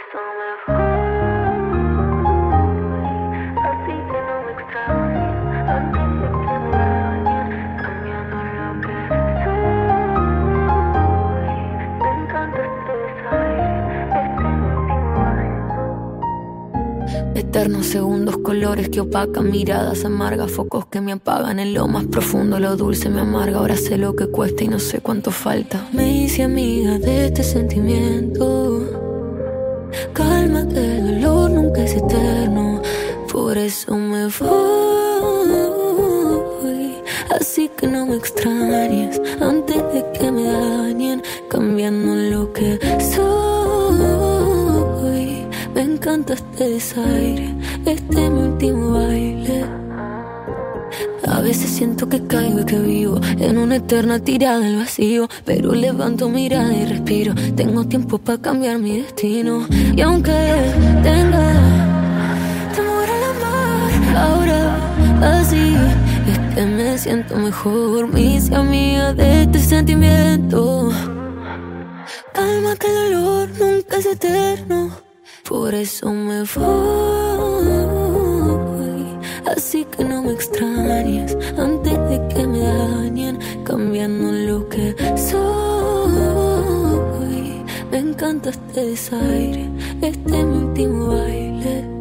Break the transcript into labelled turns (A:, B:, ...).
A: eso me voy, así que no me extrañes, antes de que me dañen, cambiando lo que soy. Me encanta este desaire, este último baile.
B: Eternos segundos, colores que opacan, miradas amargas, focos que me apagan. En lo más profundo lo dulce me amarga. Ahora sé lo que cuesta y no sé cuánto falta. Me hice amiga de este sentimiento. Calma que el dolor nunca es eterno. Por eso me voy, así que no me extrañes, antes de que me dañen, cambiando lo que soy. Me encanta este desaire, este es mi último baile. A veces siento que caigo y que vivo en una eterna tirada al vacío, pero levanto mirada y respiro. Tengo tiempo para cambiar mi destino. Y aunque tenga temor al amar, ahora así es que me siento mejor. Me hice amiga de este sentimiento. Calma que el dolor nunca es eterno. Por eso me voy, así que no me extrañes, antes de que me dañen, cambiando lo que soy. Me encanta este desaire, este es mi último baile.